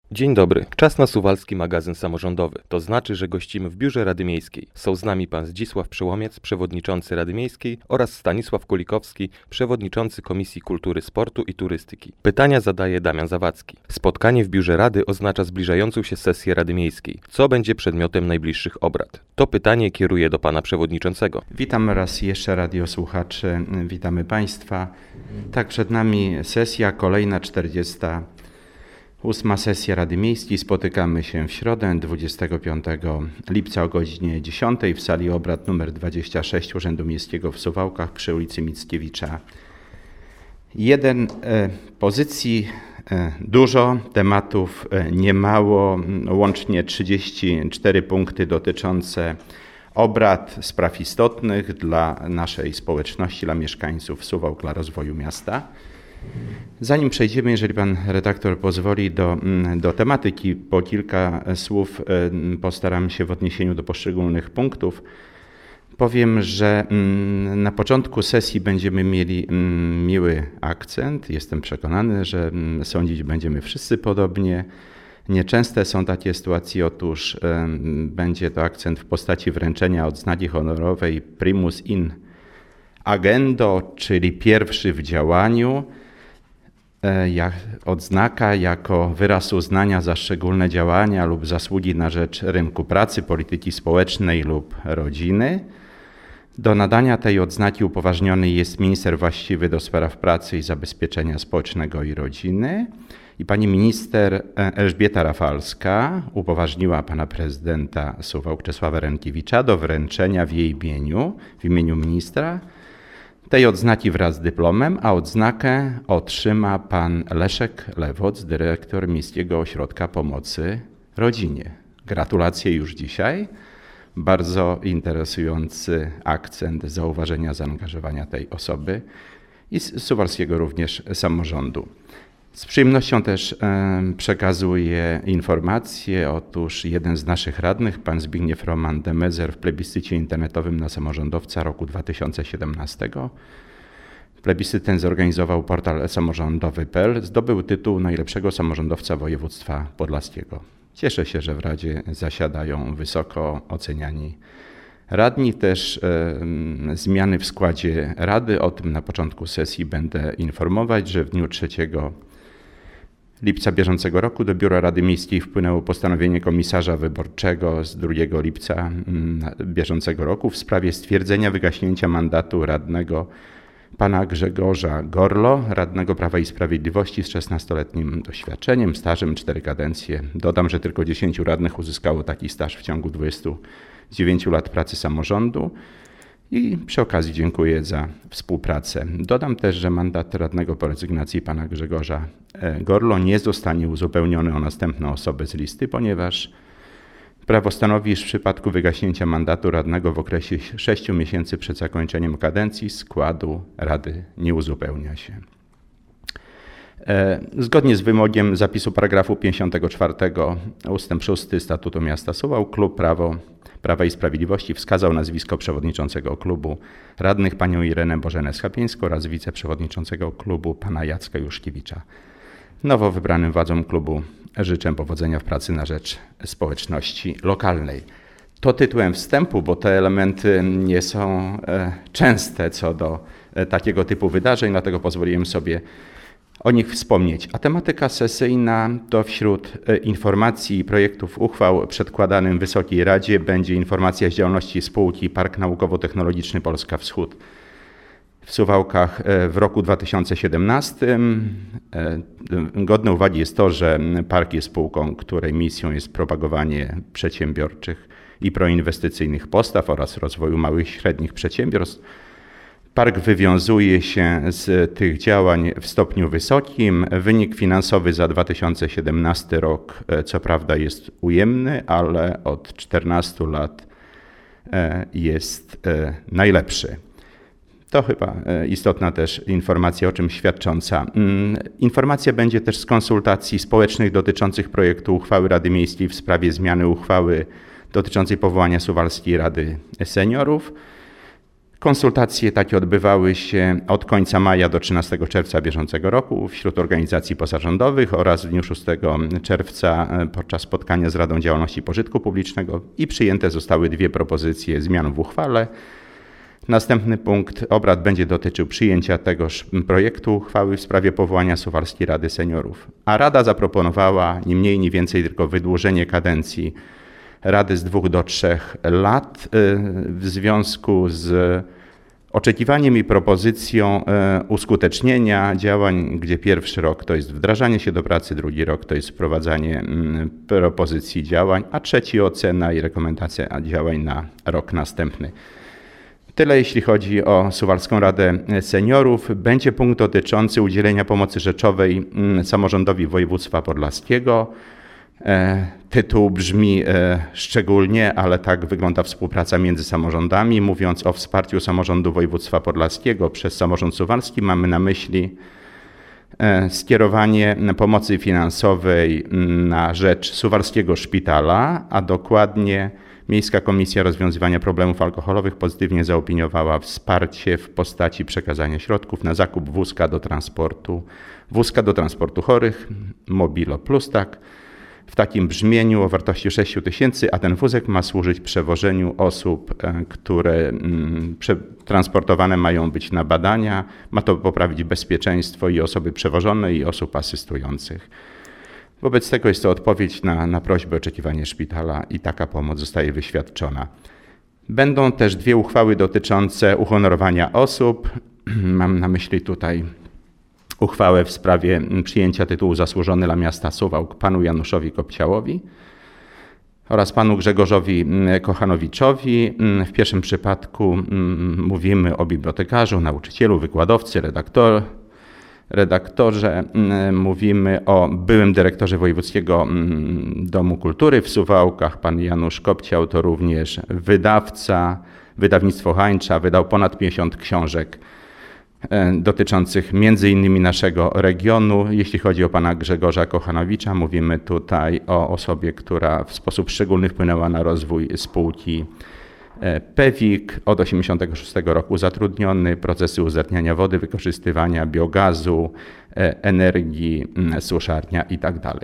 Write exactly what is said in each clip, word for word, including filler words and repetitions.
Dzień dobry. Czas na suwalski magazyn samorządowy. To znaczy, że gościmy w biurze Rady Miejskiej. Są z nami pan Zdzisław Przełomiec, przewodniczący Rady Miejskiej oraz Stanisław Kulikowski, przewodniczący Komisji Kultury, Sportu i Turystyki. Pytania zadaje Damian Zawadzki. Spotkanie w biurze Rady oznacza zbliżającą się sesję Rady Miejskiej. Co będzie przedmiotem najbliższych obrad? To pytanie kieruję do pana przewodniczącego. Witam raz jeszcze radiosłuchaczy, witamy państwa. Tak, przed nami sesja, kolejna czterdziesta ósma sesja Rady Miejskiej. Spotykamy się w środę dwudziestego piątego lipca o godzinie dziesiątej w sali obrad numer dwadzieścia sześć Urzędu Miejskiego w Suwałkach przy ulicy Mickiewicza jeden. Pozycji dużo, tematów niemało, łącznie trzydzieści cztery punkty dotyczące obrad, spraw istotnych dla naszej społeczności, dla mieszkańców Suwałk, dla rozwoju miasta. Zanim przejdziemy, jeżeli pan redaktor pozwoli, do, do tematyki, po kilka słów postaram się w odniesieniu do poszczególnych punktów. Powiem, że na początku sesji będziemy mieli miły akcent. Jestem przekonany, że sądzić będziemy wszyscy podobnie. Nieczęste są takie sytuacje, otóż będzie to akcent w postaci wręczenia odznaki honorowej Primus in agendo, czyli pierwszy w działaniu. Odznaka jako wyraz uznania za szczególne działania lub zasługi na rzecz rynku pracy, polityki społecznej lub rodziny. Do nadania tej odznaki upoważniony jest minister właściwy do spraw pracy i zabezpieczenia społecznego i rodziny. I pani minister Elżbieta Rafalska upoważniła pana prezydenta Suwałk Czesława Rękiewicza do wręczenia w jej imieniu, w imieniu ministra, tej odznaki wraz z dyplomem, a odznakę otrzyma pan Leszek Lewoc, dyrektor Miejskiego Ośrodka Pomocy Rodzinie. Gratulacje już dzisiaj. Bardzo interesujący akcent zauważenia zaangażowania tej osoby i z suwalskiego również samorządu. Z przyjemnością też przekazuję informację, otóż jeden z naszych radnych, pan Zbigniew Roman Demezer, w plebiscycie internetowym na samorządowca roku dwa tysiące siedemnastego. Plebiscyt ten zorganizował portal samorządowy kropka p l, zdobył tytuł najlepszego samorządowca województwa podlaskiego. Cieszę się, że w Radzie zasiadają wysoko oceniani radni. Też e, zmiany w składzie Rady, o tym na początku sesji będę informować, że w dniu trzeciego lipca bieżącego roku do Biura Rady Miejskiej wpłynęło postanowienie komisarza wyborczego z drugiego lipca bieżącego roku w sprawie stwierdzenia wygaśnięcia mandatu radnego pana Grzegorza Gorlo, radnego Prawa i Sprawiedliwości z szesnastoletnim doświadczeniem, stażem cztery kadencje. Dodam, że tylko dziesięciu radnych uzyskało taki staż w ciągu dwudziestu dziewięciu lat pracy samorządu. I przy okazji dziękuję za współpracę. Dodam też, że mandat radnego po rezygnacji pana Grzegorza Gorlo nie zostanie uzupełniony o następne osoby z listy, ponieważ prawo stanowi, iż w przypadku wygaśnięcia mandatu radnego w okresie sześciu miesięcy przed zakończeniem kadencji składu Rady nie uzupełnia się. Zgodnie z wymogiem zapisu paragrafu pięćdziesiątego czwartego ustęp szósty Statutu Miasta Suwałk, Klub Prawo, Prawa i Sprawiedliwości wskazał nazwisko przewodniczącego klubu radnych panią Irenę Bożenę-Schapińską oraz wiceprzewodniczącego klubu pana Jacka Juszkiewicza. Nowo wybranym władzom klubu życzę powodzenia w pracy na rzecz społeczności lokalnej. To tytułem wstępu, bo te elementy nie są częste co do takiego typu wydarzeń, dlatego pozwoliłem sobie o nich wspomnieć. A tematyka sesyjna to wśród informacji i projektów uchwał przedkładanym Wysokiej Radzie będzie informacja z działalności spółki Park Naukowo-Technologiczny Polska Wschód w Suwałkach w roku dwa tysiące siedemnastym. Godne uwagi jest to, że park jest spółką, której misją jest propagowanie przedsiębiorczych i proinwestycyjnych postaw oraz rozwoju małych i średnich przedsiębiorstw. Park wywiązuje się z tych działań w stopniu wysokim. Wynik finansowy za dwa tysiące siedemnasty rok co prawda jest ujemny, ale od czternastu lat jest najlepszy. To chyba istotna też informacja, o czym świadcząca. Informacja będzie też z konsultacji społecznych dotyczących projektu uchwały Rady Miejskiej w sprawie zmiany uchwały dotyczącej powołania Suwalskiej Rady Seniorów. Konsultacje takie odbywały się od końca maja do trzynastego czerwca bieżącego roku wśród organizacji pozarządowych oraz w dniu szóstego czerwca podczas spotkania z Radą Działalności Pożytku Publicznego i przyjęte zostały dwie propozycje zmian w uchwale. Następny punkt obrad będzie dotyczył przyjęcia tegoż projektu uchwały w sprawie powołania Suwalskiej Rady Seniorów. A Rada zaproponowała ni mniej, ni więcej tylko wydłużenie kadencji Rady z dwóch do trzech lat w związku z oczekiwaniem i propozycją uskutecznienia działań, gdzie pierwszy rok to jest wdrażanie się do pracy, drugi rok to jest wprowadzanie propozycji działań, a trzeci ocena i rekomendacja działań na rok następny. Tyle jeśli chodzi o Suwalską Radę Seniorów. Będzie punkt dotyczący udzielenia pomocy rzeczowej samorządowi województwa podlaskiego. Tytuł brzmi szczególnie, ale tak wygląda współpraca między samorządami. Mówiąc o wsparciu samorządu województwa podlaskiego przez samorząd suwalski, mamy na myśli skierowanie pomocy finansowej na rzecz Suwalskiego Szpitala, a dokładnie Miejska Komisja Rozwiązywania Problemów Alkoholowych pozytywnie zaopiniowała wsparcie w postaci przekazania środków na zakup wózka do transportu, wózka do transportu chorych, Mobilo Plus, tak, w takim brzmieniu o wartości sześć tysięcy, a ten wózek ma służyć przewożeniu osób, które transportowane mają być na badania. Ma to poprawić bezpieczeństwo i osoby przewożone, i osób asystujących. Wobec tego jest to odpowiedź na, na prośbę, oczekiwanie szpitala i taka pomoc zostaje wyświadczona. Będą też dwie uchwały dotyczące uhonorowania osób. Mam na myśli tutaj uchwałę w sprawie przyjęcia tytułu Zasłużony dla miasta Suwałk panu Januszowi Kopciałowi oraz panu Grzegorzowi Kochanowiczowi. W pierwszym przypadku mówimy o bibliotekarzu, nauczycielu, wykładowcy, redaktor, redaktorze. Mówimy o byłym dyrektorze Wojewódzkiego Domu Kultury w Suwałkach. Pan Janusz Kopciał to również wydawca, wydawnictwo Hańcza, wydał ponad pięćdziesiąt książek dotyczących między innymi naszego regionu. Jeśli chodzi o pana Grzegorza Kochanowicza, mówimy tutaj o osobie, która w sposób szczególny wpłynęła na rozwój spółki Pewik, od osiemdziesiątego szóstego roku zatrudniony, procesy uzdatniania wody, wykorzystywania biogazu, energii, suszarnia i tak dalej.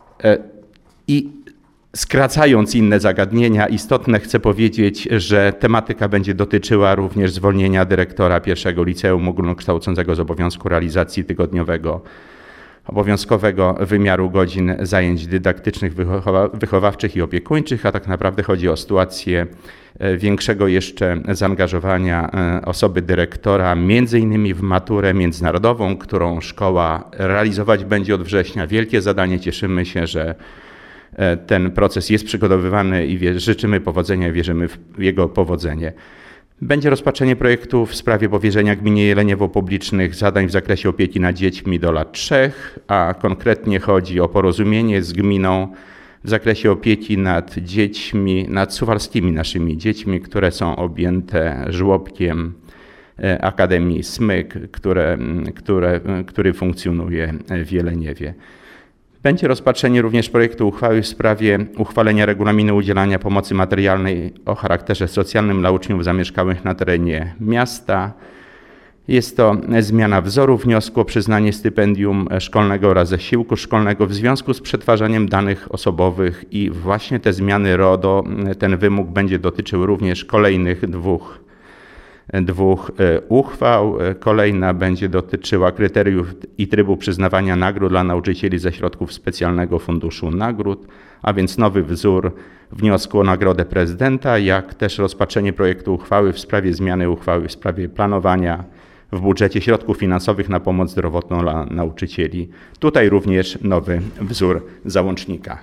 I skracając inne zagadnienia istotne, chcę powiedzieć, że tematyka będzie dotyczyła również zwolnienia dyrektora pierwszego liceum ogólnokształcącego z obowiązku realizacji tygodniowego obowiązkowego wymiaru godzin zajęć dydaktycznych, wychowa wychowawczych i opiekuńczych, a tak naprawdę chodzi o sytuację większego jeszcze zaangażowania osoby dyrektora, między innymi w maturę międzynarodową, którą szkoła realizować będzie od września. Wielkie zadanie, cieszymy się, że ten proces jest przygotowywany i życzymy powodzenia i wierzymy w jego powodzenie. Będzie rozpatrzenie projektu w sprawie powierzenia gminie Jeleniewo publicznych zadań w zakresie opieki nad dziećmi do lat trzech, a konkretnie chodzi o porozumienie z gminą w zakresie opieki nad dziećmi, nad suwalskimi naszymi dziećmi, które są objęte żłobkiem Akademii Smyk, które, które, który funkcjonuje w Jeleniewie. Będzie rozpatrzenie również projektu uchwały w sprawie uchwalenia regulaminu udzielania pomocy materialnej o charakterze socjalnym dla uczniów zamieszkałych na terenie miasta. Jest to zmiana wzoru wniosku o przyznanie stypendium szkolnego oraz zasiłku szkolnego w związku z przetwarzaniem danych osobowych i właśnie te zmiany RODO, ten wymóg będzie dotyczył również kolejnych dwóch dwóch uchwał. Kolejna będzie dotyczyła kryteriów i trybu przyznawania nagród dla nauczycieli ze środków specjalnego funduszu nagród, a więc nowy wzór wniosku o nagrodę prezydenta, jak też rozpatrzenie projektu uchwały w sprawie zmiany uchwały w sprawie planowania w budżecie środków finansowych na pomoc zdrowotną dla nauczycieli. Tutaj również nowy wzór załącznika.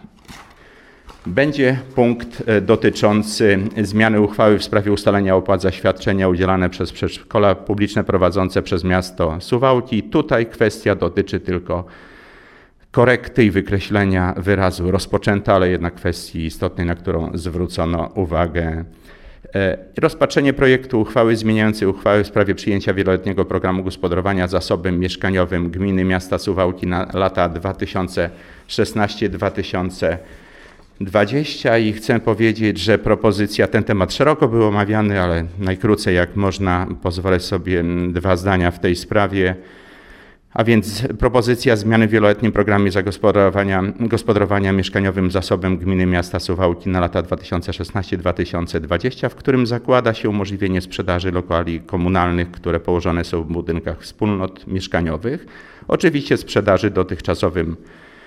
Będzie punkt dotyczący zmiany uchwały w sprawie ustalenia opłat za świadczenia udzielane przez przedszkola publiczne prowadzące przez miasto Suwałki. Tutaj kwestia dotyczy tylko korekty i wykreślenia wyrazu rozpoczęta, ale jednak kwestii istotnej, na którą zwrócono uwagę. Rozpatrzenie projektu uchwały zmieniającej uchwałę w sprawie przyjęcia wieloletniego programu gospodarowania zasobem mieszkaniowym gminy miasta Suwałki na lata dwa tysiące szesnasty do dwa tysiące dwadzieścia i chcę powiedzieć, że propozycja, ten temat szeroko był omawiany, ale najkrócej jak można, pozwolę sobie dwa zdania w tej sprawie. A więc propozycja zmiany w wieloletnim programie zagospodarowania gospodarowania mieszkaniowym zasobem gminy miasta Suwałki na lata dwa tysiące szesnasty do dwa tysiące dwudziestego, w którym zakłada się umożliwienie sprzedaży lokali komunalnych, które położone są w budynkach wspólnot mieszkaniowych. Oczywiście sprzedaży dotychczasowym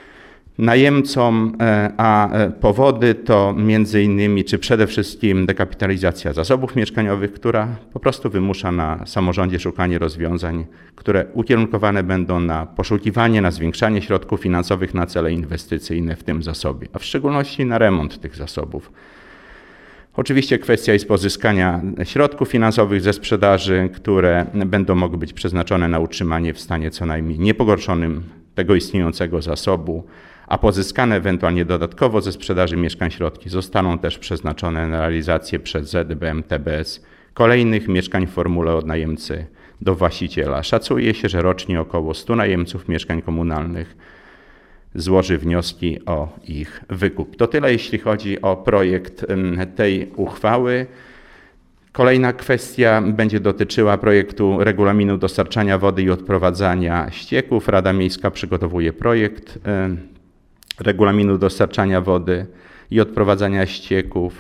najemcom, a powody to między innymi, czy przede wszystkim dekapitalizacja zasobów mieszkaniowych, która po prostu wymusza na samorządzie szukanie rozwiązań, które ukierunkowane będą na poszukiwanie, na zwiększanie środków finansowych na cele inwestycyjne w tym zasobie, a w szczególności na remont tych zasobów. Oczywiście kwestia jest pozyskania środków finansowych ze sprzedaży, które będą mogły być przeznaczone na utrzymanie w stanie co najmniej niepogorszonym tego istniejącego zasobu, a pozyskane ewentualnie dodatkowo ze sprzedaży mieszkań środki zostaną też przeznaczone na realizację przez Z B M T B S kolejnych mieszkań w formule od najemcy do właściciela. Szacuje się, że rocznie około stu najemców mieszkań komunalnych złoży wnioski o ich wykup. To tyle, jeśli chodzi o projekt tej uchwały. Kolejna kwestia będzie dotyczyła projektu regulaminu dostarczania wody i odprowadzania ścieków. Rada Miejska przygotowuje projekt regulaminu dostarczania wody i odprowadzania ścieków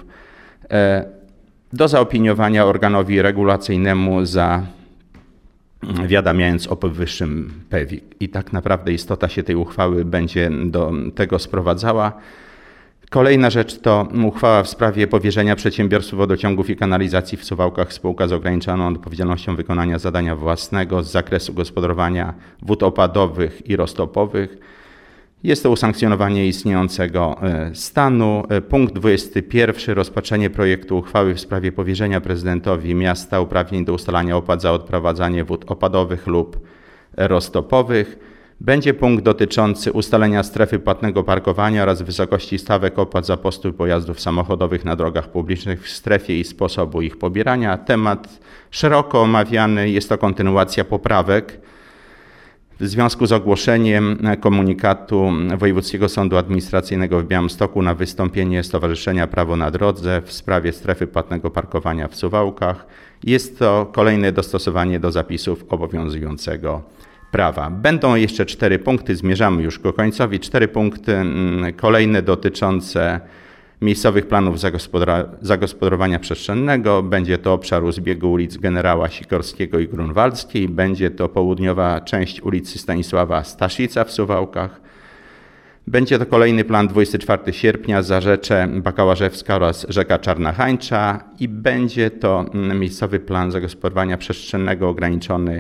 do zaopiniowania organowi regulacyjnemu, zawiadamiając o powyższym P E W I K. I tak naprawdę istota się tej uchwały będzie do tego sprowadzała. Kolejna rzecz to uchwała w sprawie powierzenia przedsiębiorstwu wodociągów i kanalizacji w Suwałkach spółka z ograniczoną odpowiedzialnością wykonania zadania własnego z zakresu gospodarowania wód opadowych i roztopowych. Jest to usankcjonowanie istniejącego stanu. Punkt dwudziesty pierwszy. Rozpatrzenie projektu uchwały w sprawie powierzenia prezydentowi miasta uprawnień do ustalania opłat za odprowadzanie wód opadowych lub roztopowych. Będzie punkt dotyczący ustalenia strefy płatnego parkowania oraz wysokości stawek opłat za postój pojazdów samochodowych na drogach publicznych w strefie i sposobu ich pobierania. Temat szeroko omawiany, jest to kontynuacja poprawek w związku z ogłoszeniem komunikatu Wojewódzkiego Sądu Administracyjnego w Białymstoku na wystąpienie Stowarzyszenia Prawo na Drodze w sprawie strefy płatnego parkowania w Suwałkach. Jest to kolejne dostosowanie do zapisów obowiązującego prawa. Będą jeszcze cztery punkty, zmierzamy już ku końcowi. Cztery punkty kolejne dotyczące miejscowych planów zagospodarowania przestrzennego. Będzie to obszar u zbiegu ulic Generała Sikorskiego i Grunwaldzkiej. Będzie to południowa część ulicy Stanisława Staszica w Suwałkach. Będzie to kolejny plan dwudziestego czwartego sierpnia, Zarzecze Bakałażewska oraz rzeka Czarna Hańcza i będzie to miejscowy plan zagospodarowania przestrzennego ograniczony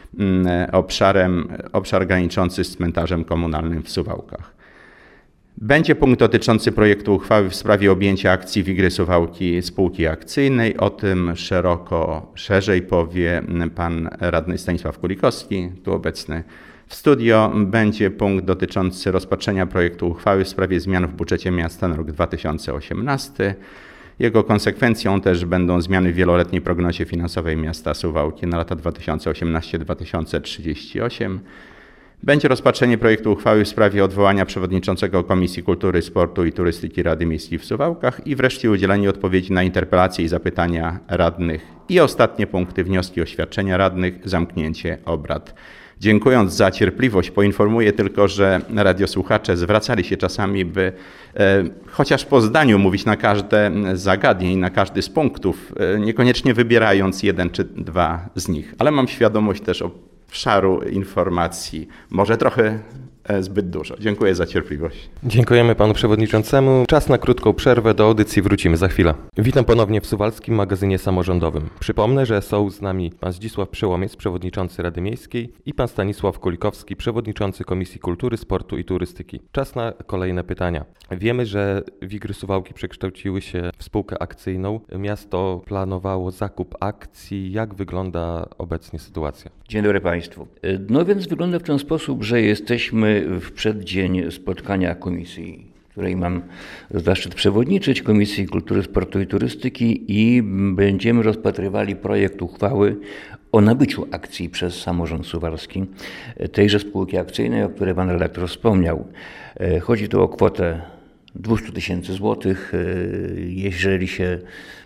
obszarem, obszar graniczący z cmentarzem komunalnym w Suwałkach. Będzie punkt dotyczący projektu uchwały w sprawie objęcia akcji Wigry Suwałki spółki akcyjnej. O tym szeroko, szerzej powie pan radny Stanisław Kulikowski, tu obecny w studio. Będzie punkt dotyczący rozpatrzenia projektu uchwały w sprawie zmian w budżecie miasta na rok dwa tysiące osiemnasty. Jego konsekwencją też będą zmiany w wieloletniej prognozie finansowej miasta Suwałki na lata dwa tysiące osiemnasty do dwa tysiące trzydziestego ósmego. Będzie rozpatrzenie projektu uchwały w sprawie odwołania przewodniczącego Komisji Kultury, Sportu i Turystyki Rady Miejskiej w Suwałkach i wreszcie udzielenie odpowiedzi na interpelacje i zapytania radnych. I ostatnie punkty, wnioski, oświadczenia radnych, zamknięcie obrad. Dziękując za cierpliwość, poinformuję tylko, że radiosłuchacze zwracali się czasami, by e, chociaż po zdaniu mówić na każde z zagadnień, na każdy z punktów, e, niekoniecznie wybierając jeden czy dwa z nich. Ale mam świadomość też obszaru informacji, może trochę zbyt dużo. Dziękuję za cierpliwość. Dziękujemy panu przewodniczącemu. Czas na krótką przerwę, do audycji wrócimy za chwilę. Witam ponownie w Suwalskim Magazynie Samorządowym. Przypomnę, że są z nami pan Zdzisław Przełomiec, przewodniczący Rady Miejskiej i pan Stanisław Kulikowski, przewodniczący Komisji Kultury, Sportu i Turystyki. Czas na kolejne pytania. Wiemy, że Wigry Suwałki przekształciły się w spółkę akcyjną. Miasto planowało zakup akcji. Jak wygląda obecnie sytuacja? Dzień dobry Państwu. No więc wygląda w ten sposób, że jesteśmy w przeddzień spotkania komisji, której mam zaszczyt przewodniczyć, Komisji Kultury, Sportu i Turystyki, i będziemy rozpatrywali projekt uchwały o nabyciu akcji przez samorząd suwalski tejże spółki akcyjnej, o której pan redaktor wspomniał. Chodzi tu o kwotę dwieście tysięcy złotych. Jeżeli się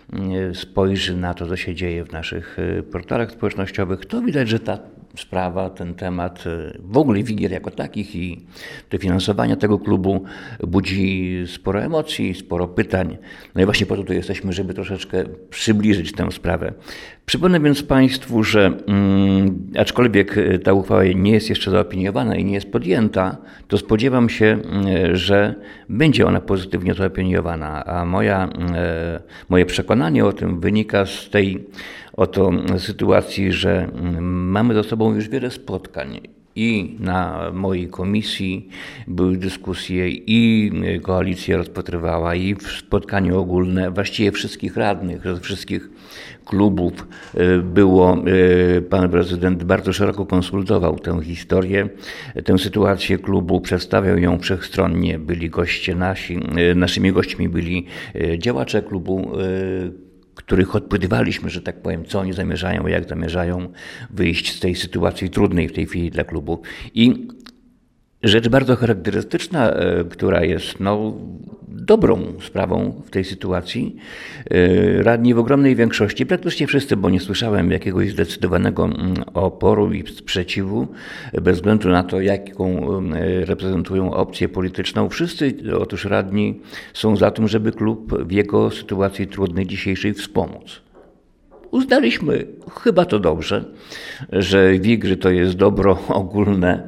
spojrzy na to, co się dzieje w naszych portalach społecznościowych, to widać, że ta sprawa, ten temat, w ogóle Wigier jako takich i dofinansowania tego klubu budzi sporo emocji, sporo pytań. No i właśnie po to tu jesteśmy, żeby troszeczkę przybliżyć tę sprawę. Przypomnę więc Państwu, że mm, aczkolwiek ta uchwała nie jest jeszcze zaopiniowana i nie jest podjęta, to spodziewam się, że będzie ona pozytywnie zaopiniowana, a moja, e, moje przekonanie o tym wynika z tej oto sytuacji, że mamy za sobą już wiele spotkań. I na mojej komisji były dyskusje i koalicja rozpatrywała i w spotkaniu ogólne właściwie wszystkich radnych ze wszystkich klubów było, pan prezydent bardzo szeroko konsultował tę historię, tę sytuację klubu, przedstawiał ją wszechstronnie, byli goście nasi, naszymi gośćmi byli działacze klubu, których odpytywaliśmy, że tak powiem, co oni zamierzają, jak zamierzają wyjść z tej sytuacji trudnej w tej chwili dla klubu. I rzecz bardzo charakterystyczna, która jest no, dobrą sprawą w tej sytuacji, radni w ogromnej większości, praktycznie wszyscy, bo nie słyszałem jakiegoś zdecydowanego oporu i sprzeciwu, bez względu na to, jaką reprezentują opcję polityczną, wszyscy otóż radni są za tym, żeby klub w jego sytuacji trudnej dzisiejszej wspomóc. Uznaliśmy, chyba to dobrze, że Wigry to jest dobro ogólne,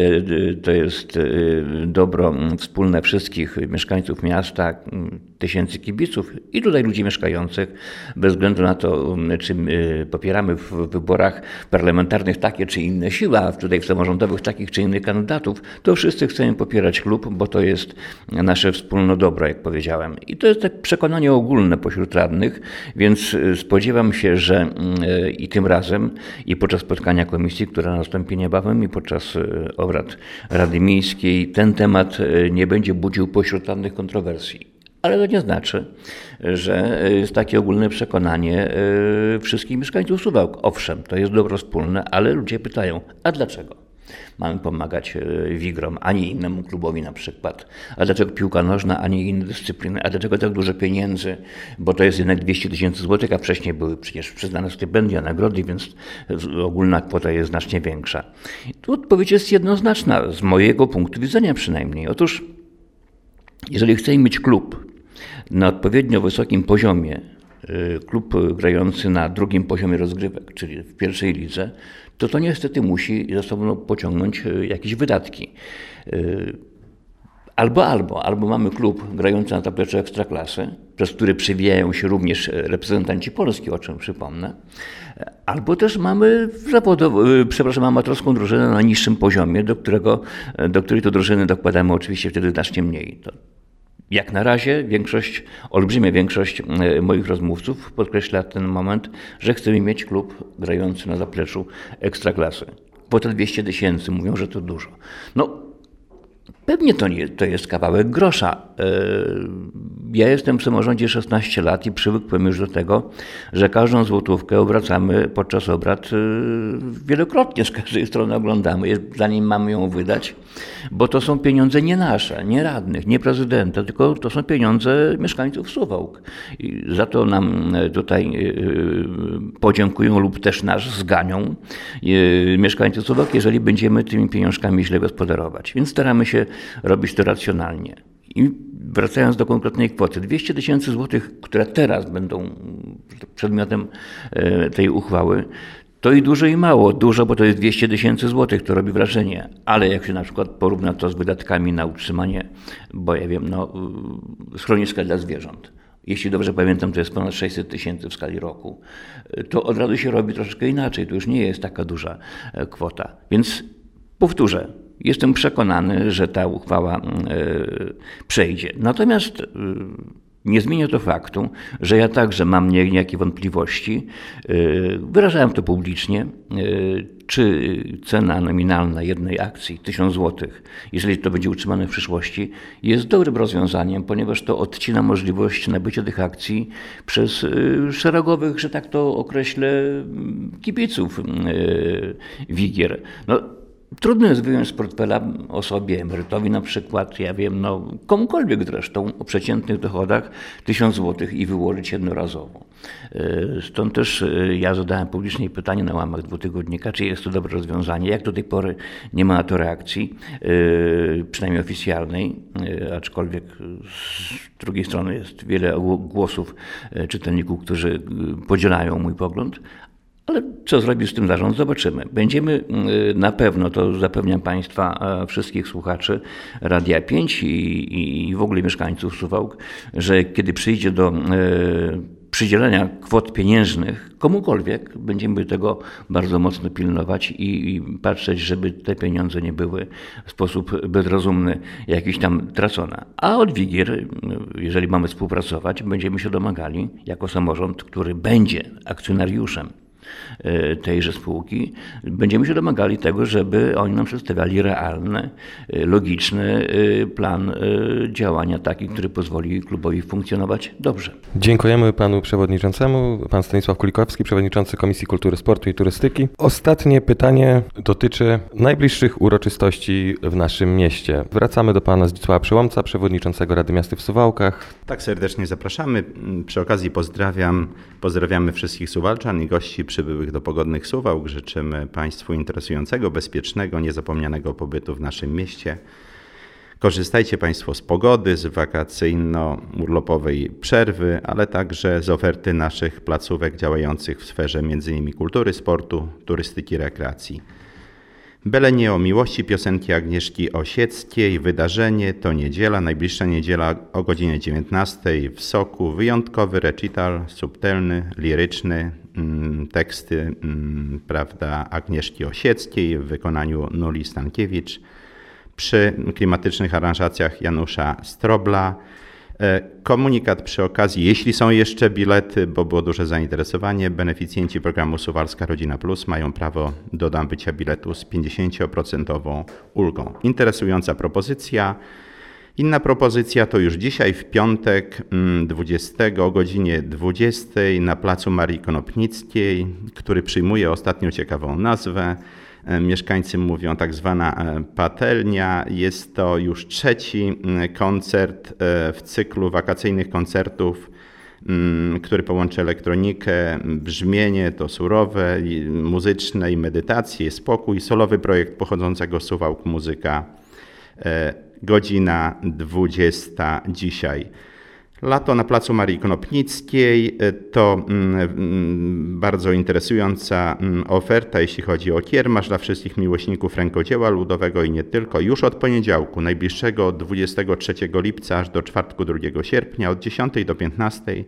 to jest dobro wspólne wszystkich mieszkańców miasta, tysięcy kibiców i tutaj ludzi mieszkających, bez względu na to, czy popieramy w wyborach parlamentarnych takie czy inne siły, a tutaj w samorządowych takich czy innych kandydatów, to wszyscy chcemy popierać klub, bo to jest nasze wspólne dobro, jak powiedziałem. I to jest tak przekonanie ogólne pośród radnych, więc spodziewam się, że i tym razem, i podczas spotkania komisji, która nastąpi niebawem, i podczas obrad Rady Miejskiej, ten temat nie będzie budził pośród radnych kontrowersji. Ale to nie znaczy, że jest takie ogólne przekonanie wszystkich mieszkańców Suwałk. Owszem, to jest dobro wspólne, ale ludzie pytają, a dlaczego mamy pomagać Wigrom, a nie innemu klubowi na przykład? A dlaczego piłka nożna, a nie inne dyscypliny? A dlaczego tak dużo pieniędzy? Bo to jest jednak dwieście tysięcy złotych, a wcześniej były przecież przyznane stypendia, nagrody, więc ogólna kwota jest znacznie większa. Tu odpowiedź jest jednoznaczna, z mojego punktu widzenia przynajmniej. Otóż, jeżeli chcemy mieć klub na odpowiednio wysokim poziomie, klub grający na drugim poziomie rozgrywek, czyli w pierwszej lidze, to to niestety musi za sobą pociągnąć jakieś wydatki. Albo, albo, albo mamy klub grający na zapleczu Ekstraklasy, przez który przewijają się również reprezentanci Polski, o czym przypomnę, albo też mamy zawodową, przepraszam, amatorską drużynę na niższym poziomie, do, którego, do której to drużyny dokładamy oczywiście wtedy znacznie mniej. To jak na razie większość, olbrzymia większość moich rozmówców podkreśla ten moment, że chcemy mieć klub grający na zapleczu Ekstraklasy. Po te dwieście tysięcy mówią, że to dużo. No, pewnie to, nie, to jest kawałek grosza. Ja jestem w samorządzie szesnaście lat i przywykłem już do tego, że każdą złotówkę obracamy podczas obrad wielokrotnie, z każdej strony oglądamy, zanim mamy ją wydać, bo to są pieniądze nie nasze, nie radnych, nie prezydenta, tylko to są pieniądze mieszkańców Suwałk. I za to nam tutaj podziękują lub też nas zganią mieszkańcy Suwałk, jeżeli będziemy tymi pieniążkami źle gospodarować. Więc staramy się robić to racjonalnie. I wracając do konkretnej kwoty, dwieście tysięcy złotych, które teraz będą przedmiotem tej uchwały, to i dużo i mało. Dużo, bo to jest dwieście tysięcy złotych, to robi wrażenie. Ale jak się na przykład porówna to z wydatkami na utrzymanie, bo ja wiem, no, schroniska dla zwierząt. Jeśli dobrze pamiętam, to jest ponad sześćset tysięcy w skali roku. To od razu się robi troszeczkę inaczej. To już nie jest taka duża kwota. Więc powtórzę. Jestem przekonany, że ta uchwała y, przejdzie. Natomiast y, nie zmienia to faktu, że ja także mam niejakie wątpliwości. Y, wyrażałem to publicznie, y, czy cena nominalna jednej akcji, tysiąc złotych, jeżeli to będzie utrzymane w przyszłości, jest dobrym rozwiązaniem, ponieważ to odcina możliwość nabycia tych akcji przez y, szeregowych, że tak to określę, kibiców y, Wigier. No, Trudno jest wyjąć z portfela osobie, emerytowi na przykład, ja wiem, no komukolwiek zresztą o przeciętnych dochodach tysiąc złotych i wyłożyć jednorazowo. Stąd też ja zadałem publicznie pytanie na łamach dwutygodnika, czy jest to dobre rozwiązanie. Jak do tej pory nie ma na to reakcji, przynajmniej oficjalnej, aczkolwiek z drugiej strony jest wiele głosów czytelników, którzy podzielają mój pogląd. Ale co zrobi z tym zarząd? Zobaczymy. Będziemy na pewno, to zapewniam Państwa, wszystkich słuchaczy Radia pięć i, i w ogóle mieszkańców Suwałk, że kiedy przyjdzie do przydzielenia kwot pieniężnych komukolwiek, będziemy tego bardzo mocno pilnować i, i patrzeć, żeby te pieniądze nie były w sposób bezrozumny jakiś tam tracone. A od Wigier, jeżeli mamy współpracować, będziemy się domagali jako samorząd, który będzie akcjonariuszem tejże spółki, będziemy się domagali tego, żeby oni nam przedstawiali realny, logiczny plan działania taki, który pozwoli klubowi funkcjonować dobrze. Dziękujemy panu przewodniczącemu, pan Stanisław Kulikowski, przewodniczący Komisji Kultury, Sportu i Turystyki. Ostatnie pytanie dotyczy najbliższych uroczystości w naszym mieście. Wracamy do pana Zdzisława Przełomca, przewodniczącego Rady Miasta w Suwałkach. Tak serdecznie zapraszamy. Przy okazji pozdrawiam, pozdrawiamy wszystkich Suwalczan i gości przybyłych do pogodnych Suwałk. Życzymy Państwu interesującego, bezpiecznego, niezapomnianego pobytu w naszym mieście. Korzystajcie Państwo z pogody, z wakacyjno-urlopowej przerwy, ale także z oferty naszych placówek działających w sferze między innymi kultury, sportu, turystyki, rekreacji. Byle nie o miłości, piosenki Agnieszki Osieckiej. Wydarzenie to niedziela, najbliższa niedziela o godzinie dziewiętnastej w Soku. Wyjątkowy recital, subtelny, liryczny, teksty prawda, Agnieszki Osieckiej w wykonaniu Nuli Stankiewicz przy klimatycznych aranżacjach Janusza Strobla. Komunikat przy okazji, jeśli są jeszcze bilety, bo było duże zainteresowanie, beneficjenci programu Suwalska Rodzina Plus mają prawo do nabycia biletu z pięćdziesięcioprocentową ulgą. Interesująca propozycja. Inna propozycja to już dzisiaj w piątek dwudziestego o godzinie dwudziestej na placu Marii Konopnickiej, który przyjmuje ostatnio ciekawą nazwę. Mieszkańcy mówią tak zwana patelnia. Jest to już trzeci koncert w cyklu wakacyjnych koncertów, który połączy elektronikę, brzmienie to surowe, muzyczne i medytację, spokój. Solowy projekt pochodzącego z Suwałk Muzyka. Godzina dwudziesta dzisiaj. Lato na placu Marii Konopnickiej to bardzo interesująca oferta, jeśli chodzi o kiermasz dla wszystkich miłośników rękodzieła ludowego i nie tylko. Już od poniedziałku, najbliższego dwudziestego trzeciego lipca aż do czwartku drugiego sierpnia od dziesiątej do piętnastej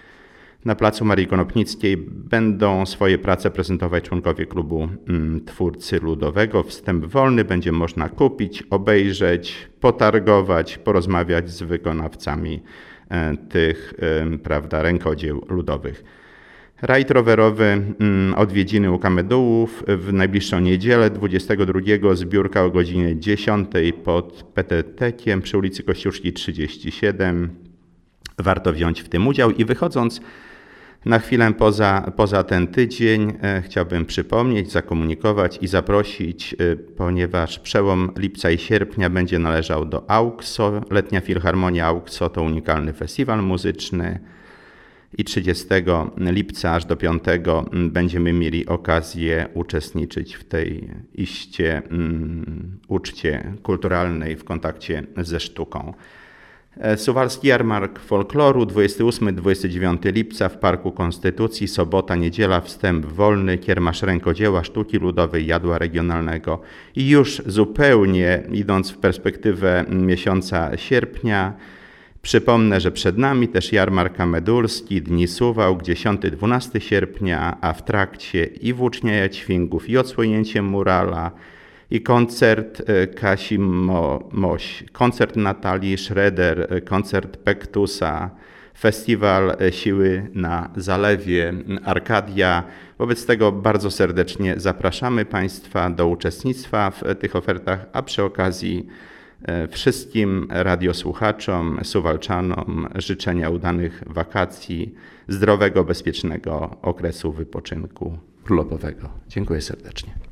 na placu Marii Konopnickiej będą swoje prace prezentować członkowie klubu Twórcy Ludowego. Wstęp wolny, będzie można kupić, obejrzeć, potargować, porozmawiać z wykonawcami tych prawda, rękodzieł ludowych. Rajd rowerowy, odwiedziny u Kamedułów w najbliższą niedzielę dwudziestego drugiego zbiórka o godzinie dziesiątej pod Petetekiem przy ulicy Kościuszki trzydzieści siedem. Warto wziąć w tym udział i wychodząc na chwilę poza, poza ten tydzień e, chciałbym przypomnieć, zakomunikować i zaprosić, e, ponieważ przełom lipca i sierpnia będzie należał do AUKSO. Letnia Filharmonia AUKSO to unikalny festiwal muzyczny i trzydziestego lipca aż do piątego będziemy mieli okazję uczestniczyć w tej iście um, uczcie kulturalnej w kontakcie ze sztuką. Suwalski Jarmark Folkloru dwudziestego ósmego do dwudziestego dziewiątego lipca w Parku Konstytucji, sobota, niedziela, wstęp wolny, kiermasz rękodzieła, sztuki ludowej, jadła regionalnego i już zupełnie idąc w perspektywę miesiąca sierpnia, przypomnę, że przed nami też Jarmark Kamedulski, Dni Suwałk, dziesiątego do dwunastego sierpnia, a w trakcie i włócznia Jadźwingów, i odsłonięcie murala, i koncert Kasi Mo, Moś, koncert Natalii Schroeder, koncert Pektusa, festiwal Siły na Zalewie, Arkadia. Wobec tego bardzo serdecznie zapraszamy Państwa do uczestnictwa w tych ofertach, a przy okazji wszystkim radiosłuchaczom, suwalczanom życzenia udanych wakacji, zdrowego, bezpiecznego okresu wypoczynku urlopowego. Dziękuję serdecznie.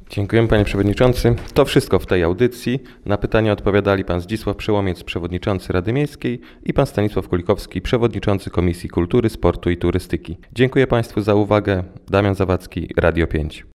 Dziękujemy panie przewodniczący. To wszystko w tej audycji. Na pytania odpowiadali pan Zdzisław Przełomiec, przewodniczący Rady Miejskiej i pan Stanisław Kulikowski, przewodniczący Komisji Kultury, Sportu i Turystyki. Dziękuję państwu za uwagę. Damian Zawadzki, Radio pięć.